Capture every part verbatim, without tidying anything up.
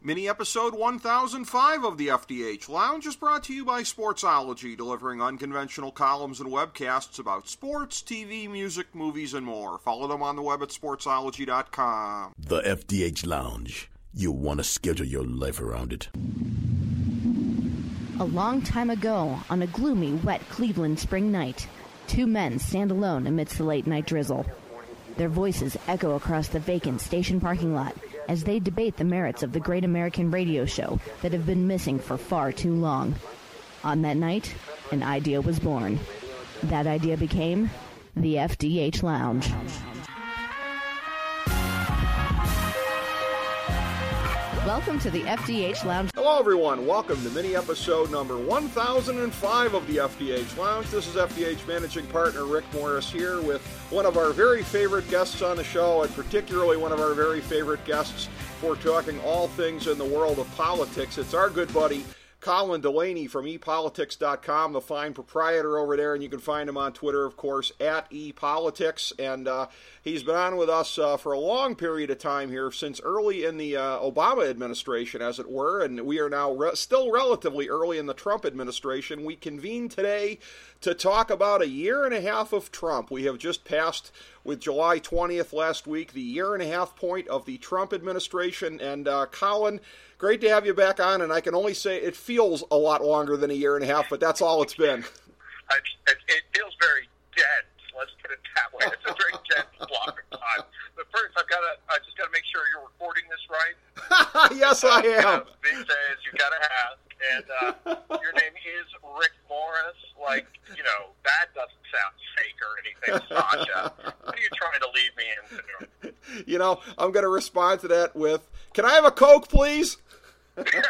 Mini episode one thousand five of the F D H Lounge is brought to you by Sportsology, delivering unconventional columns and webcasts about sports, T V, music, movies, and more. Follow them on the web at sportsology dot com. The F D H Lounge. You want to schedule your life around it. A long time ago, on a gloomy, wet Cleveland spring night, two men stand alone amidst the late-night drizzle. Their voices echo across the vacant station parking lot as they debate the merits of the great American radio show that have been missing for far too long. On that night, an idea was born. That idea became the F D H Lounge. Welcome to the F D H Lounge. Hello, everyone. Welcome to mini episode number one thousand five of the F D H Lounge. This is F D H managing partner Rick Morris here with one of our very favorite guests on the show, and particularly one of our very favorite guests for talking all things in the world of politics. It's our good buddy, Colin Delaney from e politics dot com, the fine proprietor over there, and you can find him on Twitter, of course, at ePolitics, and uh, he's been on with us uh, for a long period of time here, since early in the uh, Obama administration, as it were, and we are now re- still relatively early in the Trump administration. We convened today to talk about a year and a half of Trump. We have just passed, with July twentieth last week, the year and a half point of the Trump administration, and uh, Colin, great to have you back on, and I can only say it feels a lot longer than a year and a half, but that's all it's been. It, it, it feels very dense. Let's put it that way. It's a very dense block of time. But first, I've got to. I just got to make sure you're recording this right. Yes, I am. Uh, these days, you got to ask. And uh, your name is Rick Morris. Like, you know, that doesn't sound fake or anything, Sasha. What are you trying to lead me into? You know, I'm going to respond to that with, "Can I have a Coke, please?" Yeah.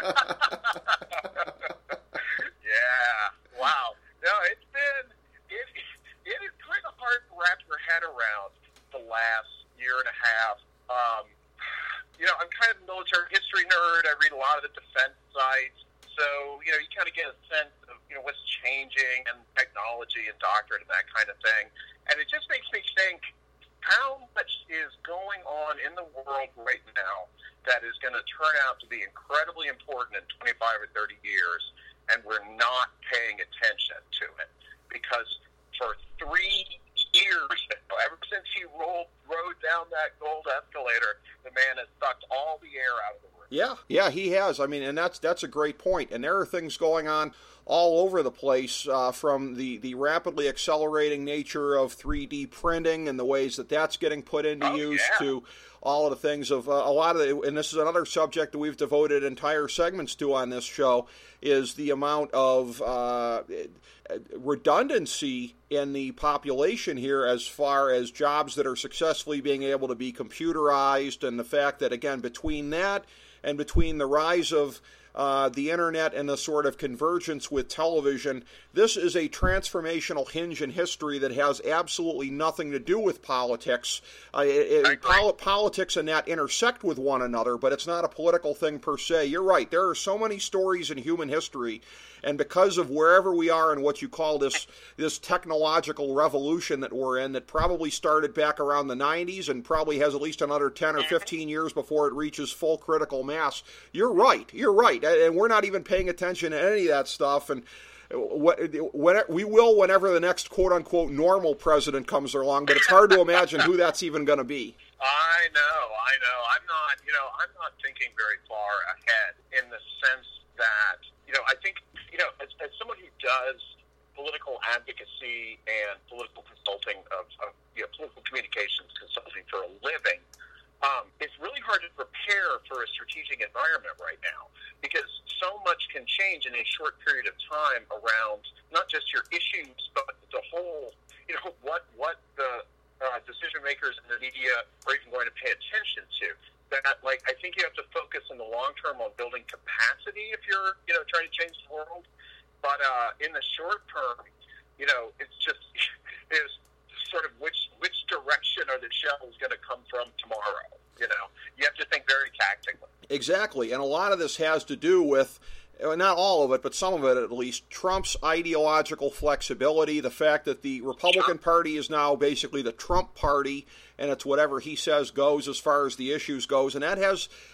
Wow. No, it's been, it, it is kind of hard to wrap your head around the last year and a half. Um, you know, I'm kind of a military history nerd. I read a lot of the defense sites. So, you know, you kind of get a sense of, you know, what's changing and technology and doctrine and that kind of thing. And it just makes me think, how much is going on in the world right now that is going to turn out to be incredibly important in twenty-five or thirty years, and we're not paying attention to it? Because for three years, ever since he rolled, rode down that gold escalator, the man has sucked all the air out of the room. Yeah, yeah, he has. I mean, and that's that's a great point. And there are things going on all over the place, uh, from the, the rapidly accelerating nature of three D printing and the ways that that's getting put into oh, use yeah. to all of the things of uh, a lot of the, and this is another subject that we've devoted entire segments to on this show, is the amount of uh, redundancy in the population here as far as jobs that are successfully being able to be computerized, and the fact that, again, between that and between the rise of uh, the internet and the sort of convergence with television, this is a transformational hinge in history that has absolutely nothing to do with politics. Uh, it, it, pol- politics and that intersect with one another, but it's not a political thing per se. You're right. There are so many stories in human history, and because of wherever we are in what you call this this technological revolution that we're in, that probably started back around the nineties and probably has at least another ten or fifteen years before it reaches full critical mass, you're right. You're right. And we're not even paying attention to any of that stuff. And what, when, we will whenever the next quote-unquote normal president comes along, but it's hard to imagine who that's even going to be. I know, I know. I'm not, you know, I'm not thinking very far ahead in the sense that, you know, I think, you know, as, as someone who does political advocacy and political consulting of, of you know, political communications consulting for a living, um, it's really hard to prepare for a strategic environment right now, because so much can change in a short period of time around not just your issues, but the whole, you know, what what the uh, decision makers in the media are even going to pay attention to. That, like, I think you have to focus in the long term on building capacity if you're, you know, trying to change the world. But uh, in the short term, you know, it's just is sort of which which direction are the shells going to come from tomorrow? You know, you have to think very tactically. Exactly, and a lot of this has to do with, not all of it, but some of it at least, Trump's ideological flexibility, the fact that the Republican Party is now basically the Trump Party, and it's whatever he says goes as far as the issues goes, and that has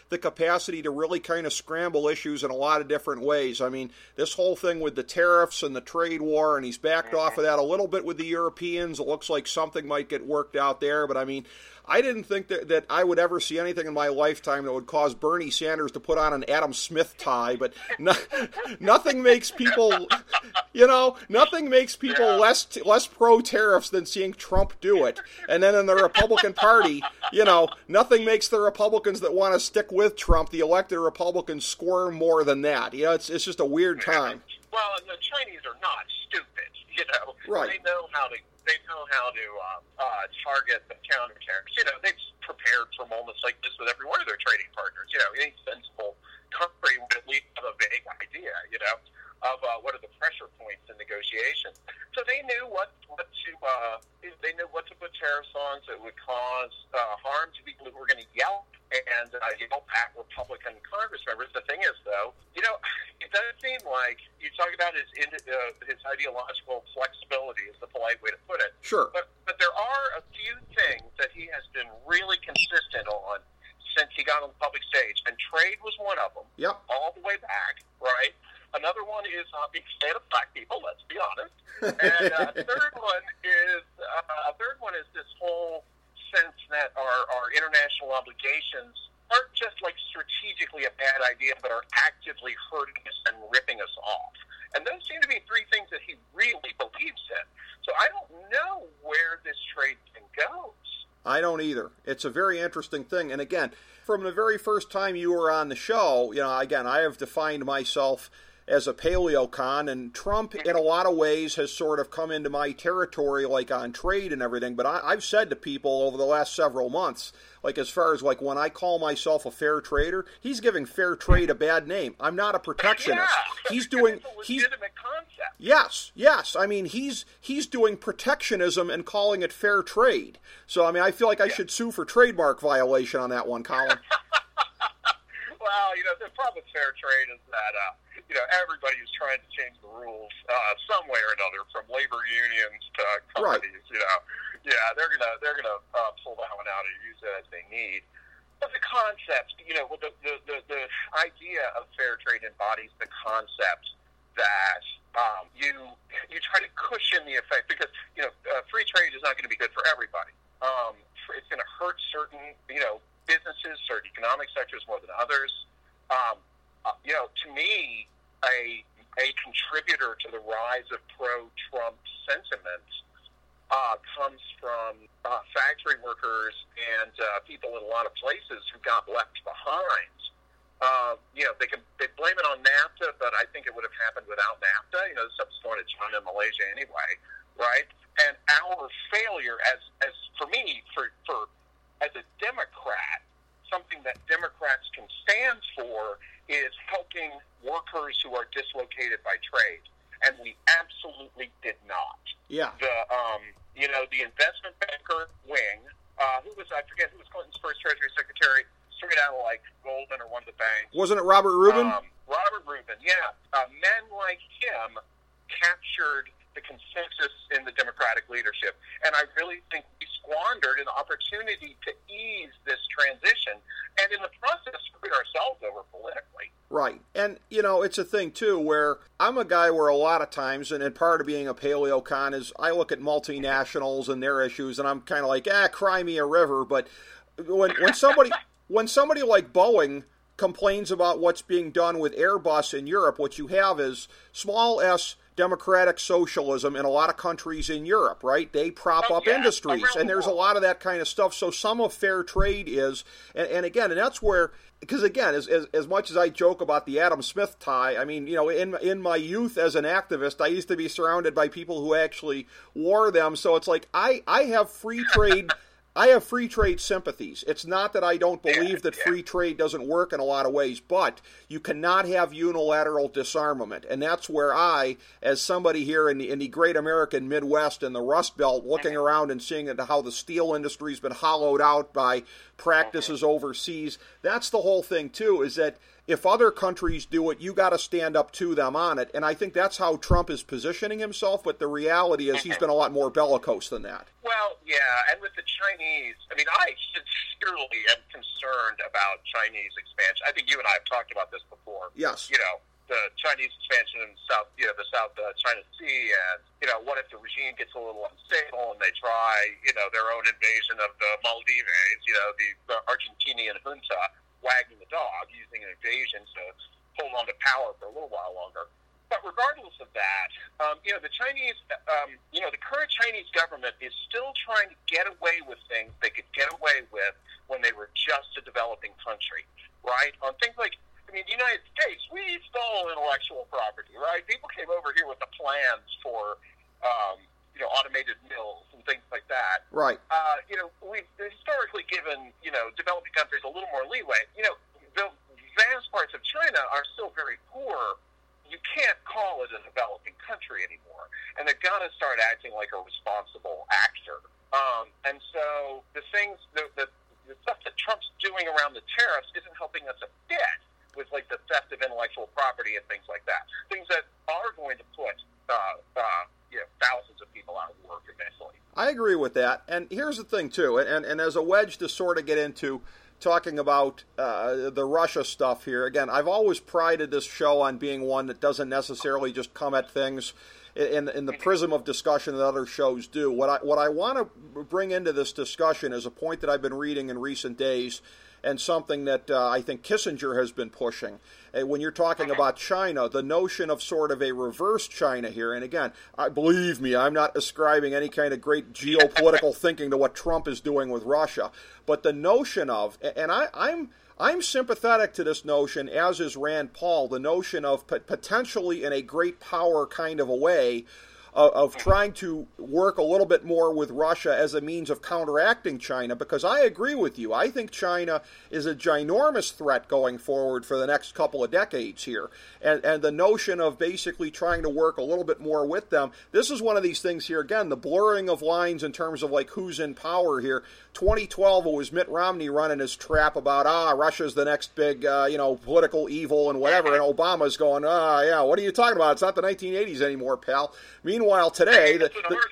the capacity to really kind of scramble issues in a lot of different ways. I mean, this whole thing with the tariffs and the trade war, and he's backed off of that a little bit with the Europeans. It looks like something might get worked out there, but I mean, I didn't think that, that I would ever see anything in my lifetime that would cause Bernie Sanders to put on an Adam Smith tie, but no, nothing makes people, you know, nothing makes people yeah. less less pro-tariffs than seeing Trump do it. And then in the Republican Party, you know, nothing makes the Republicans that want to stick with Trump, the elected Republicans, squirm more than that. You know, it's, it's just a weird time. Well, and the Chinese are not stupid, you know. Right. They know how to They know how to uh, uh, target the counter-tariffs. You know, they've prepared for moments like this with every one of their trading partners. You know, any sensible country would at least have a vague idea, you know, of uh, what are the pressure points in negotiations. So they knew what, what to uh, they knew what to put tariffs on that would cause uh, harm to people who were going to yell and uh, yell at Republican Congress members. The thing is, though, you know, it does seem like you talk about his uh, his ideological flexibility is the polite way to put it. Sure. But but there are a few things that he has been really consistent on since he got on the public stage, and trade was one of them. Yep. All the way back, right? Another one is uh, being fan of black people. Let's be honest. And uh, third one is uh, a third one is this whole sense that our, our international obligations aren't just like strategically a bad idea, but are actively hurting us and ripping us off. And those seem to be three things that he really believes in. So I don't know where this trade thing goes. I don't either. It's a very interesting thing. And again, from the very first time you were on the show, you know, again, I have defined myself as a paleocon, and Trump, in a lot of ways, has sort of come into my territory, like on trade and everything. But I, I've said to people over the last several months, like as far as like when I call myself a fair trader, he's giving fair trade a bad name. I'm not a protectionist. Yeah, he's doing it's a he's legitimate concept. Yes, yes. I mean, he's he's doing protectionism and calling it fair trade. So I mean, I feel like I yeah. should sue for trademark violation on that one, Colin. Well, you know, the problem with fair trade is that, uh, you know, everybody is trying to change the rules uh, some way or another, from labor unions to companies. Right. You know, yeah, they're gonna they're gonna uh, pull that one out and use it as they need. But the concept, you know, the the, the the idea of fair trade embodies the concept that um, you you try to cushion the effect, because you know uh, free trade is not going to be good for everybody. Um, it's going to hurt certain, you know, businesses, certain economic sectors more than others. Um, uh, you know, to me, a a contributor to the rise of pro-Trump sentiment uh, comes from uh, factory workers and uh, people in a lot of places who got left behind. Uh, you know, they can they blame it on NAFTA, but I think it would have happened without NAFTA. You know, the stuff's going to China and Malaysia anyway, right? And our failure, as as for me, for for as a Democrat, something that Democrats can stand for is helping workers who are dislocated by trade, and we absolutely did not. Yeah. The um, you know, the investment banker wing, uh, who was I forget who was Clinton's first Treasury Secretary, straight out of like Goldman or one of the banks. Wasn't it Robert Rubin? Um, Robert Rubin, yeah. Uh, men like him captured the consensus in the Democratic leadership, and I really think we squandered an opportunity to ease this transition, and in the process screwed ourselves over politically. Right. And, you know, it's a thing, too, where I'm a guy where a lot of times, and, and part of being a paleocon is I look at multinationals and their issues, and I'm kind of like, ah, cry me a river. But when when somebody when somebody like Boeing complains about what's being done with Airbus in Europe, what you have is small s democratic socialism in a lot of countries in Europe, right? They prop oh, up yeah. industries, and there's a lot of that kind of stuff. So some of fair trade is, and, and again, and that's where, because again, as, as as much as I joke about the Adam Smith tie, I mean, you know, in in my youth as an activist, I used to be surrounded by people who actually wore them. So it's like I I have free trade. I have free trade sympathies. It's not that I don't believe that free trade doesn't work in a lot of ways, but you cannot have unilateral disarmament. And that's where I, as somebody here in the, in the great American Midwest and the Rust Belt, looking around and seeing how the steel industry's been hollowed out by practices overseas, that's the whole thing, too, is that if other countries do it, you got to stand up to them on it. And I think that's how Trump is positioning himself, but the reality is he's been a lot more bellicose than that. Well, yeah, and with the Chinese, I mean, I sincerely am concerned about Chinese expansion. I think you and I have talked about this before. Yes. You know, the Chinese expansion in South, you know, the South uh, China Sea, and, you know, what if the regime gets a little unstable and they try, you know, their own invasion of the Maldives, you know, the, the Argentinian junta wagging the dog, using an invasion to hold on to power for a little while longer. But regardless of that, um, you know, the Chinese, um, you know, the current Chinese government is still trying to get away with things they could get away with when they were just a developing country, right? On things like, I mean, the United States, we stole intellectual property, right? People came over here with the plans for, um, you know, automated mills and things like that. Right. Uh, you know, we've historically given, you know, developing countries a little more leeway. You know, the vast parts of China are still very poor. You can't call it a developing country anymore. And they've got to start acting like a responsible actor. Um, and so the things, the, the, the stuff that Trump's doing around the tariffs isn't helping us a bit, with like the theft of intellectual property and things like that. Things that are going to put uh, uh, you know, thousands of people out of work eventually. I agree with that. And here's the thing, too, and, and as a wedge to sort of get into talking about uh, the Russia stuff here, again, I've always prided this show on being one that doesn't necessarily just come at things in, in the prism of discussion that other shows do. What I, what I want to bring into this discussion is a point that I've been reading in recent days, and something that uh, I think Kissinger has been pushing. Uh, when you're talking about China, the notion of sort of a reverse China here, and again, I, believe me, I'm not ascribing any kind of great geopolitical thinking to what Trump is doing with Russia, but the notion of, and I, I'm I'm sympathetic to this notion, as is Rand Paul, the notion of p- potentially in a great power kind of a way, Of, of trying to work a little bit more with Russia as a means of counteracting China, because I agree with you. I think China is a ginormous threat going forward for the next couple of decades here. And, and the notion of basically trying to work a little bit more with them, this is one of these things here, again, the blurring of lines in terms of like who's in power here. twenty twelve, it was Mitt Romney running his trap about, ah, Russia's the next big, uh, you know, political evil and whatever, and Obama's going, ah, yeah, what are you talking about? It's not the nineteen eighties anymore, pal. Meanwhile, today, the,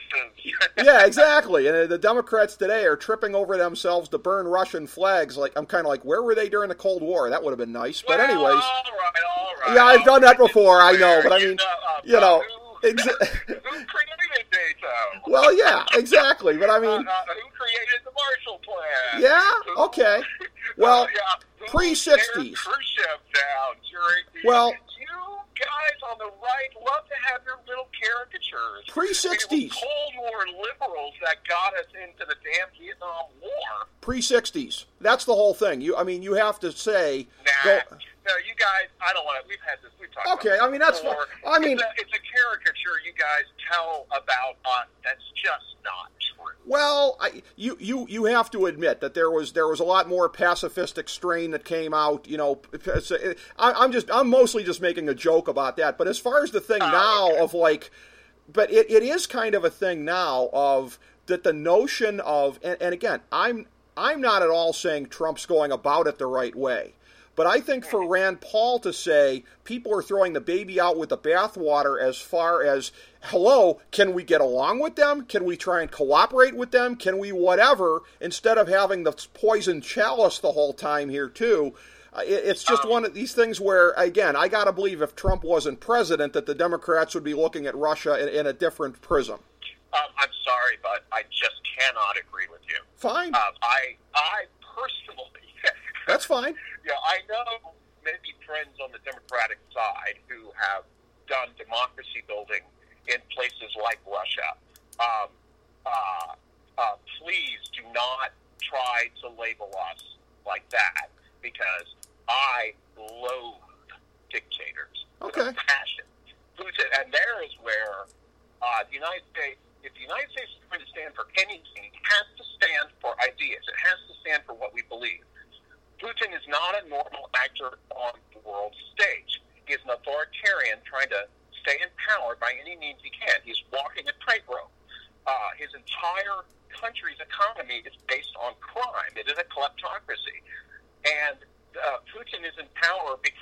the, yeah, exactly, and the Democrats today are tripping over themselves to burn Russian flags. Like, I'm kind of like, where were they during the Cold War? That would have been nice. But well, anyways, all right, all right, yeah, I've done that before. I know, but I mean, you know, uh, you know, who, exa- who created NATO? Well, yeah, exactly. But I mean, uh, uh, who created the Marshall Plan? Yeah, Who, okay. Well, uh, yeah, pre-sixties. Khrushchev down during the, Well, you guys on the right love to have your little caricatures. Pre-sixties. It was Cold War liberals that got us into the damn Vietnam War. Pre-sixties. That's the whole thing. You, I mean, you have to say. Nah. Go, No, you guys, I don't want to, we've had this, we've talked Okay, about I mean, that's before. fine. I mean, it's a, it's a caricature you guys tell about us that's just not true. Well, I, you, you you have to admit that there was there was a lot more pacifistic strain that came out. You know, I, I'm just I'm mostly just making a joke about that. But as far as the thing Oh, now okay. of like, but it, it is kind of a thing now of that the notion of and, and again I'm I'm not at all saying Trump's going about it the right way. But I think for Rand Paul to say people are throwing the baby out with the bathwater as far as, hello, can we get along with them? Can we try and cooperate with them? Can we whatever, instead of having the poison chalice the whole time here too? Uh, it, it's just um, one of these things where, again, I got to believe if Trump wasn't president that the Democrats would be looking at Russia in, in a different prism. Um, I'm sorry, but I just cannot agree with you. Fine. Um, I, I personally... That's fine. Yeah, I know many friends on the Democratic side who have done democracy building in places like Russia. Um, uh, uh, please do not try to label us like that, because I loathe dictators okay. with a passion. Putin, and there is where uh, the United States, if the United States is going to stand for anything, it has to stand for ideas. It has to stand for what we believe. Putin is not a normal actor on the world stage. He is an authoritarian trying to stay in power by any means he can. He's walking a tightrope. Uh, his entire country's economy is based on crime. It is a kleptocracy. And uh, Putin is in power because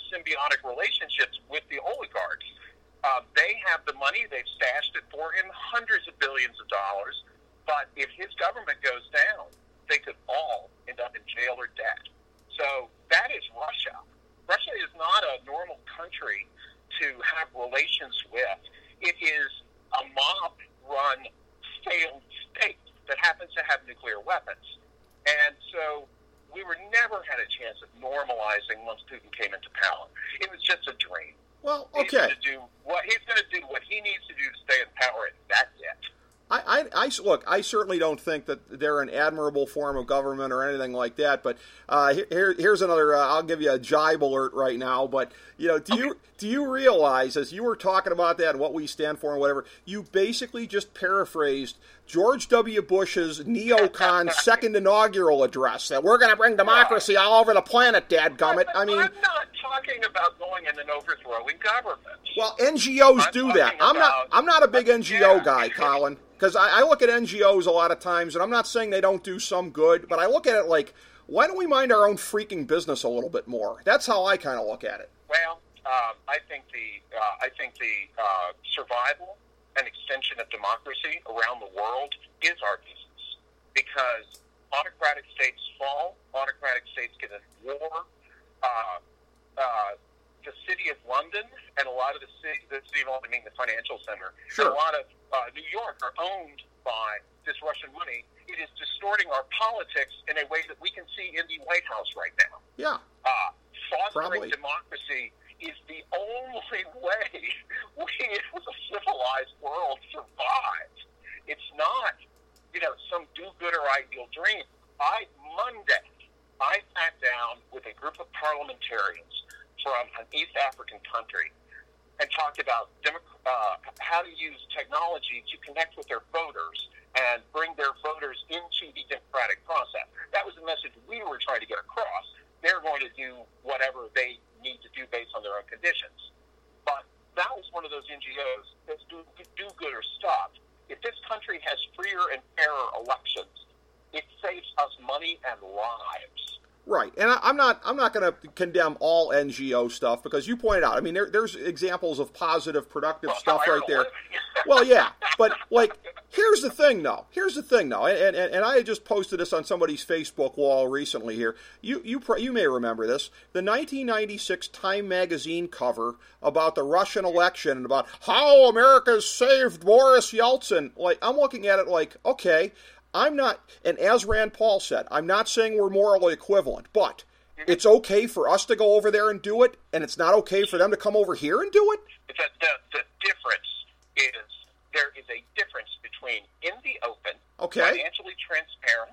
symbiotic relationships with the oligarchs. Uh, they have the money. They've stashed it for him, hundreds of billions of dollars. But if his government goes down, they could all end up in jail or debt. So that is Russia. Russia is not a normal country to have relations with. It is a mob-run failed state that happens to have nuclear weapons. And so we were never had a chance of normalizing once Putin came into power. It was just a dream. Well, He's okay. going to do what he's going to do what he needs to do to stay in power, and that's it. I, I, I, look, I certainly don't think that they're an admirable form of government or anything like that. But uh, here, here's another. Uh, I'll give you a jibe alert right now. But you know, do okay. you do you realize, as you were talking about that and what we stand for and whatever, you basically just paraphrased George W. Bush's neocon second inaugural address that we're going to bring democracy all over the planet, dadgummit. I mean, I'm not talking about going in and overthrowing government. Well, N G Os I'm do that. I'm about, not. I'm not a big N G O yeah. guy, Colin. Because I, I look at N G Os a lot of times, and I'm not saying they don't do some good, but I look at it like, why don't we mind our own freaking business a little bit more? That's how I kind of look at it. Well, um, I think the uh, I think the uh, survival and extension of democracy around the world is our business, because autocratic states fall, autocratic states get in war. Uh, uh, the city of London and a lot of the city, the city of London, I mean the financial center, sure. and a lot of uh, New York are owned by this Russian money. It is distorting our politics in a way that we can see in the White House right now. Yeah. Uh, fostering Probably. democracy is the only way we, as a civilized world, survive. It's not, you know, some do-gooder ideal dream. I, Monday, I sat down with a group of parliamentarians from an East African country and talked about democ- uh, how to use technology to connect with their voters and bring their voters into the democratic process. That was the message we were trying to get across. They're going to do whatever they need to do based on their own conditions. But that was one of those N G Os that's do, do good or stop. If this country has freer and fairer elections, it saves us money and lives. Right, and I, I'm not. I'm not going to condemn all N G O stuff, because you pointed out. I mean, there, there's examples of positive, productive well, stuff right there. Live. Well, yeah, but like, here's the thing, though. Here's the thing, though, and and, and I just posted this on somebody's Facebook wall recently. Here, you you you may remember this: the nineteen ninety-six Time magazine cover about the Russian election and about how America saved Boris Yeltsin. Like, I'm looking at it like, okay. I'm not, and as Rand Paul said, I'm not saying we're morally equivalent, but it's okay for us to go over there and do it, and it's not okay for them to come over here and do it? The, the, the difference is there is a difference between in the open, okay. financially transparent,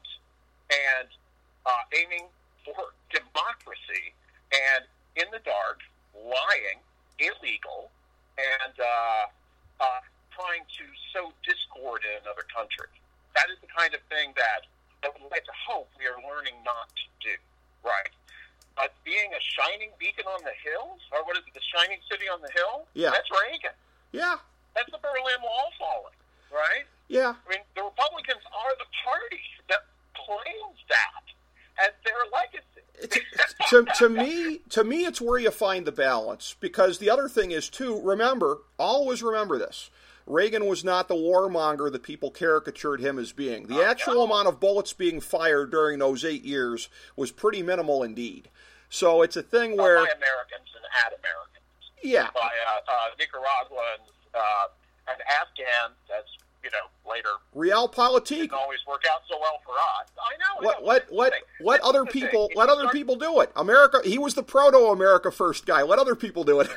and uh, aiming for democracy, and in the dark, lying, illegal, and uh, uh, trying to sow discord in another country. That is the kind of thing that I would like to hope we are learning not to do, right? But being a shining beacon on the hill, or what is it, the shining city on the hill? Yeah. That's Reagan. Yeah. That's the Berlin Wall falling, right? Yeah. I mean, the Republicans are the party that claims that as their legacy. to, to me, to me, it's where you find the balance, because the other thing is, too, remember, always remember this. Reagan was not the warmonger that people caricatured him as being. The actual amount of bullets being fired during those eight years was pretty minimal indeed. So it's a thing where... By Americans and at Americans. Yeah. By uh, uh, Nicaraguans uh, and Afghans, as, you know, later... Realpolitik. Didn't always work out so well for us. I know. Let, I know. let, let, let other people let other people do it. America, he was the proto-America first guy. Let other people do it.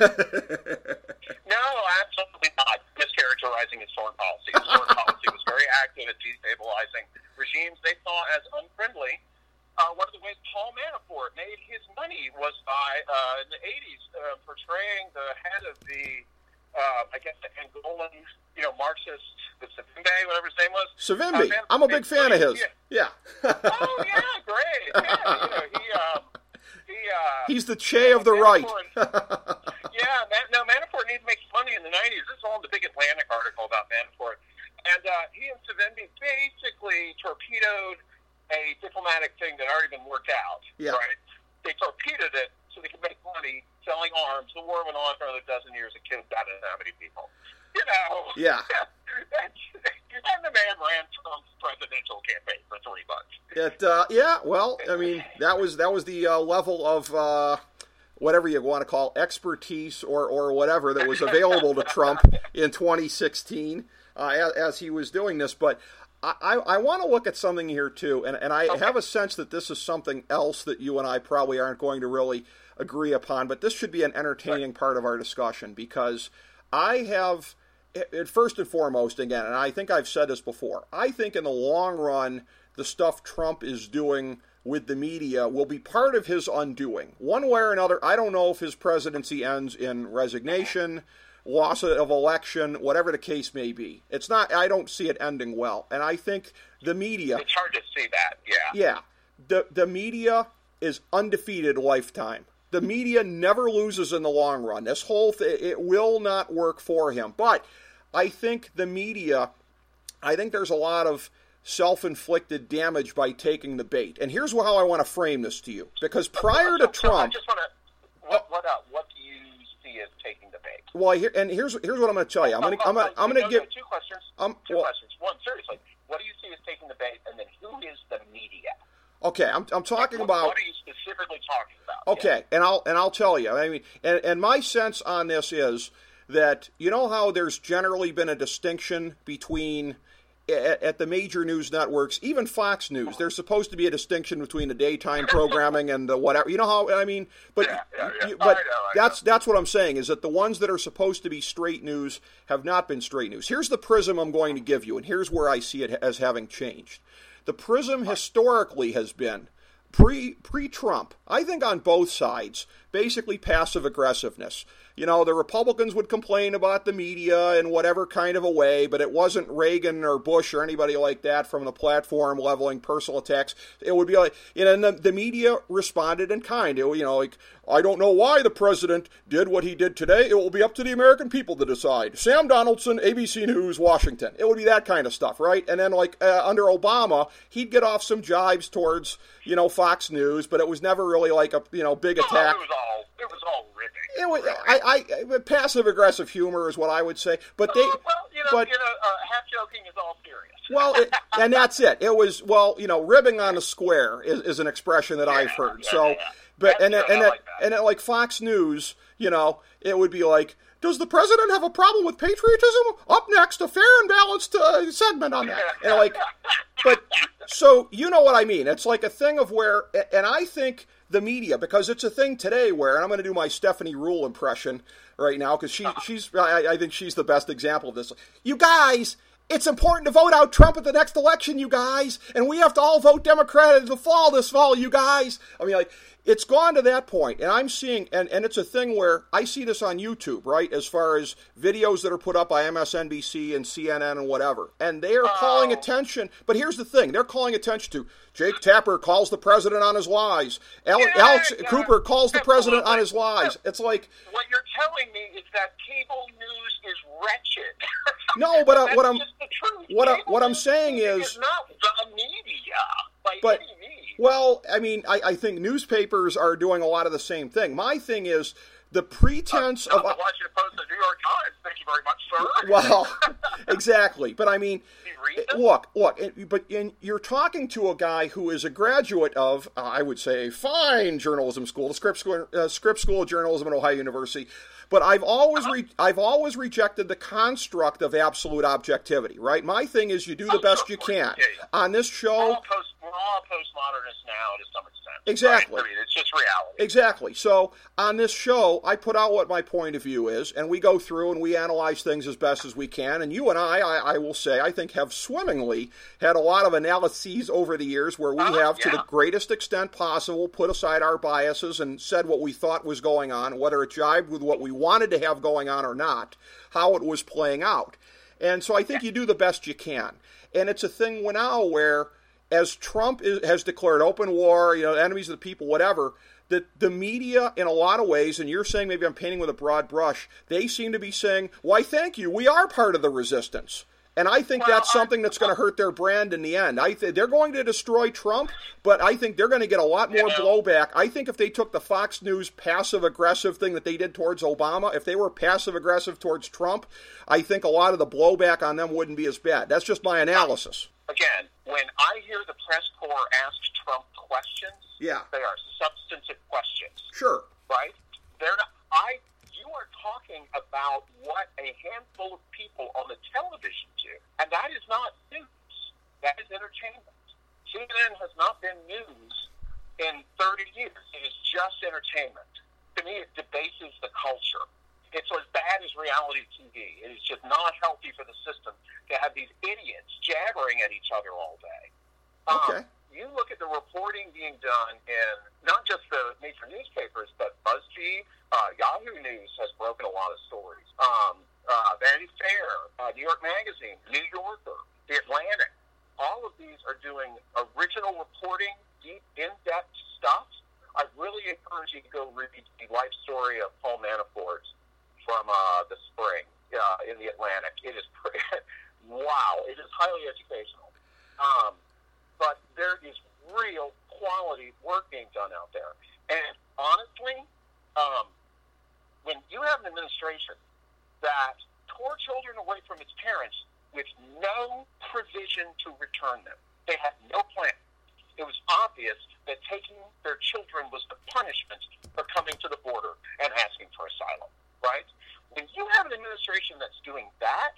No, absolutely not. Mischaracterizing his foreign policy. His foreign policy was very active at destabilizing regimes they saw as unfriendly. Uh, one of the ways Paul Manafort made his money was by, uh, in the eighties, uh, portraying the head of the, uh, I guess, the Angolan, you know, Marxist, the Savimbi, whatever his name was. Savimbi. Uh, I'm a big fan of his. Yeah. Yeah. Oh, yeah, great. Yeah, you know, he, um, he, uh, He's the Che of the right. Yeah, Man, no, Manafort needs to make money in the nineties. This is all in the big Atlantic article about Manafort. And uh, he and Savimbi basically torpedoed a diplomatic thing that had already been worked out. Yeah. Right? They torpedoed it so they could make money. money selling arms. The war went on for another dozen years and killed God knows how many people. You know. Yeah. And the man ran Trump's presidential campaign for three months. It, uh, yeah, well, I mean, that was that was the uh, level of uh, whatever you want to call expertise or, or whatever that was available to Trump in twenty sixteen uh, as, as he was doing this. But I, I, I want to look at something here, too, and, and I okay. have a sense that this is something else that you and I probably aren't going to really agree upon, but this should be an entertaining part of our discussion because I have... It, first and foremost, again, and I think I've said this before, I think in the long run, the stuff Trump is doing with the media will be part of his undoing. One way or another, I don't know if his presidency ends in resignation, loss of election, whatever the case may be. It's not, I don't see it ending well. And I think the media... It's hard to see that, yeah. Yeah. The, the media is undefeated lifetime. The media never loses in the long run. This whole thing, it will not work for him. But I think the media, I think there's a lot of self-inflicted damage by taking the bait. And here's how I want to frame this to you. Because prior to Trump... I just want to... What, what, uh, what do you see as taking the bait? Well, here, and here's here's what I'm going to tell you. I'm going to I'm going I'm going to give... Two questions. Um, two well, questions. One, seriously, what do you see as taking the bait? And then who is the media? Okay, I'm I'm talking what, about. What are you specifically talking about? Okay, yeah. and I'll and I'll tell you. I mean, and and my sense on this is that you know how there's generally been a distinction between at, at the major news networks, even Fox News. There's supposed to be a distinction between the daytime programming and the whatever. You know how I mean, but yeah, yeah, yeah. You, but I know, I that's know. that's what I'm saying is that the ones that are supposed to be straight news have not been straight news. Here's the prism I'm going to give you, and here's where I see it as having changed. The prism historically has been pre pre Trump. I think on both sides, basically passive aggressiveness. You know, the Republicans would complain about the media in whatever kind of a way, but it wasn't Reagan or Bush or anybody like that from the platform leveling personal attacks. It would be like, you know, and the, the media responded in kind. It, you know, like, I don't know why the president did what he did today. It will be up to the American people to decide. Sam Donaldson, A B C News, Washington. It would be that kind of stuff, right? And then, like, uh, under Obama, he'd get off some jibes towards, you know, Fox News, but it was never really like a, you know, big attack. Oh, it was all, it was all ripping. It was, I, I, passive aggressive humor is what I would say, but they, uh, well, you know, but, you know, uh, half joking is all serious. Well, it, and that's it. It was, well, you know, ribbing on the square is, is an expression that yeah, I've heard. Yeah, so, yeah. but That's and good. and I at, like that. and at like Fox News, you know, it would be like, does the president have a problem with patriotism? Up next, a fair and balanced uh, segment on that. And like, but so you know what I mean? It's like a thing of where, and I think the media, because it's a thing today where, and I'm going to do my Stephanie Ruhle impression right now because she she's I, I think she's the best example of this. You guys. It's important to vote out Trump at the next election, you guys, and we have to all vote Democrat in the fall this fall, you guys. I mean, like, it's gone to that point, and I'm seeing, and, and it's a thing where I see this on YouTube, right, as far as videos that are put up by M S N B C and C N N and whatever, and they are oh. calling attention, but here's the thing, they're calling attention to Jake Tapper calls the president on his lies, Alex, yeah, Alex yeah. Cooper calls the Absolutely. president on his lies. It's like... What you're telling me is that cable news is wretched. No, but uh, what I'm... Just the truth. What, I, what I'm news saying is... is not the media by but, any means. Well, I mean, I, I think newspapers are doing a lot of the same thing. My thing is the pretense uh, of... The Washington Post and the New York Times, thank you very much, sir. Well, exactly. But I mean, read them? look, look, but in, you're talking to a guy who is a graduate of, uh, I would say, a fine journalism school, the Scripps School, uh, Scripps School of Journalism at Ohio University. But I've always re- I've always rejected the construct of absolute objectivity, right? My thing is you do the oh, best so you can. Yeah, yeah. On this show... We're all, post, we're all postmodernists now to some extent. Exactly. Right? I mean, it's just reality. Exactly. So on this show, I put out what my point of view is, and we go through and we analyze things as best as we can. And you and I, I, I will say, I think have swimmingly had a lot of analyses over the years where we uh, have, yeah. to the greatest extent possible, put aside our biases and said what we thought was going on, whether it jibed with what we wanted to have going on or not, how it was playing out. And so I think you do the best you can. And it's a thing now where, as Trump is, has declared open war, you know, enemies of the people, whatever, that the media, in a lot of ways, and you're saying maybe I'm painting with a broad brush, they seem to be saying, why, thank you, we are part of the resistance. And I think well, that's something that's going to hurt their brand in the end. I th- they're going to destroy Trump, but I think they're going to get a lot more you know, blowback. I think if they took the Fox News passive-aggressive thing that they did towards Obama, if they were passive-aggressive towards Trump, I think a lot of the blowback on them wouldn't be as bad. That's just my analysis. Again, when I hear the press corps ask Trump questions, yeah. they are substantive questions. Sure. Right? They're not, I, you are talking about what a handful of people on the television do, and that is not news. That is entertainment. C N N has not been news in thirty years. It is just entertainment. To me, it debases the culture. It's as bad as reality T V. It is just not healthy for the system to have these idiots jabbering at each other all day. Okay. Um, you look at the reporting being done in not just the major newspapers, but BuzzFeed, uh, Yahoo News has broken a lot of stories. Um, uh, Vanity Fair, uh, New York Magazine, New Yorker, The Atlantic. All of these are doing original reporting, deep, in-depth stuff. I really encourage you to go read the life story of Paul Manafort from uh, the spring uh, in the Atlantic. It is pretty, wow. It is highly educational. Um, but there is real quality work being done out there. And honestly, um, when you have an administration that tore children away from its parents with no provision to return them, they had no plan. It was obvious that taking their children was the punishment for coming to the border and asking for asylum, right? When you have an administration that's doing that,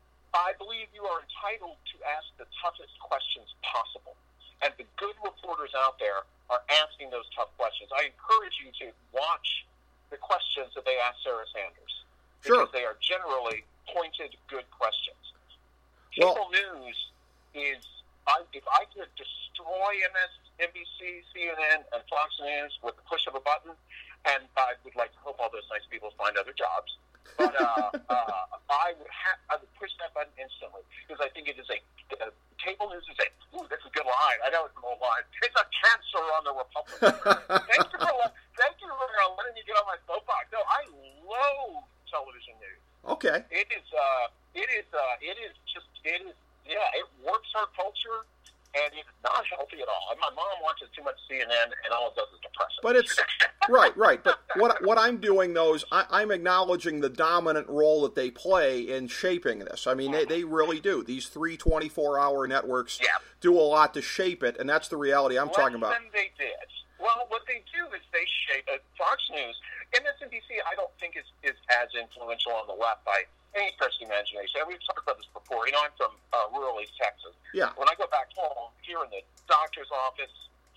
I believe you are entitled to ask the toughest questions possible. And the good reporters out there are asking those tough questions. I encourage you to watch the questions that they ask Sarah Sanders. Because Sure. they are generally pointed, good questions. Well, Cable news is, I, if I could destroy M S N B C, C N N, and Fox News with the push of a button, and I would like to hope all those nice people find other jobs, but uh, uh, I would ha- I would push that button instantly, because I think it is a, uh, cable news is a, ooh, that's a good line. I know it's an old line. It's a cancer on the Republic. Thank you for thank you for uh, letting me get on my soapbox. No, I loathe television news. Okay. It is, uh, it is, uh, it is just, it is, yeah, it warps our culture, and it's not healthy at all. And my mom watches too much C N N, and all it does is depress her. But it's right, right. But what what I'm doing though is I, I'm acknowledging the dominant role that they play in shaping this. I mean, they, they really do. These three twenty-four hour networks yeah. do a lot to shape it, and that's the reality I'm Less talking about. than they did. Well, what they do is they shape uh, Fox News. M S N B C, I don't think is is as influential on the left by any stretch of the imagination. And we've talked about this before. You know, I'm from uh, rural East Texas. Yeah. When I go back home, here in the doctor's office,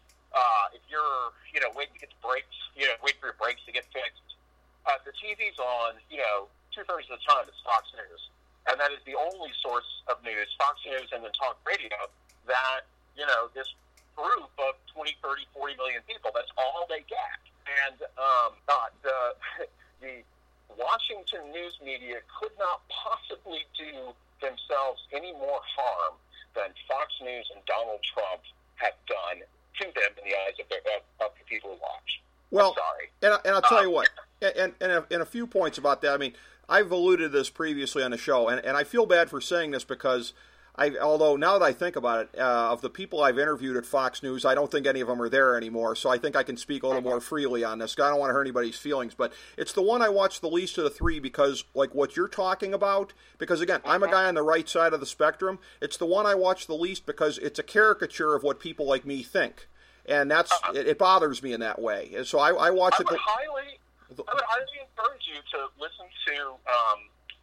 uh, if you're, you know, waiting to get the breaks, you know, wait for your breaks to get fixed, uh, the T V's on, you know, two-thirds of the time it's Fox News. And that is the only source of news, Fox News and then talk radio, that, you know, this group of twenty, thirty, forty million people, that's all they get. And um, uh, the, the Washington news media could not possibly do themselves any more harm than Fox News and Donald Trump have done to them in the eyes of, their, of, of the people who watch. Well, I'm sorry. And, and I'll tell um, you what, and, and, a, and a few points about that. I mean, I've alluded to this previously on the show, and, and I feel bad for saying this because I, although now that I think about it, uh, of the people I've interviewed at Fox News, I don't think any of them are there anymore, so I think I can speak a little more freely on this. I don't want to hurt anybody's feelings, but it's the one I watch the least of the three because, like what you're talking about, because again, I'm a guy on the right side of the spectrum, it's the one I watch the least because it's a caricature of what people like me think, and that's uh-huh. it, it bothers me in that way. And so I, I watch I it. Would the, highly, I would highly encourage you to listen to um,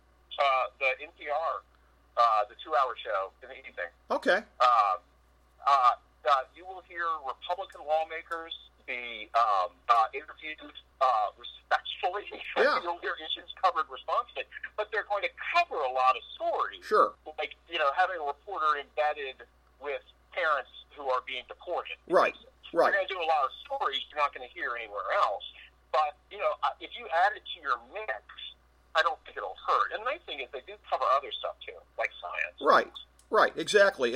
uh, the N P R Uh, the two-hour show in the evening. Okay. Uh, uh, uh, you will hear Republican lawmakers be um, uh, interviewed uh, respectfully. Yeah. You'll hear issues covered responsibly, but they're going to cover a lot of stories. Sure. Like, you know, having a reporter embedded with parents who are being deported. Right. Right. They're going to do a lot of stories you're not going to hear anywhere else. But, you know, if you add it to your mix, I don't think it'll hurt. And the nice thing is they do cover other stuff, too, like science. Right, right, exactly.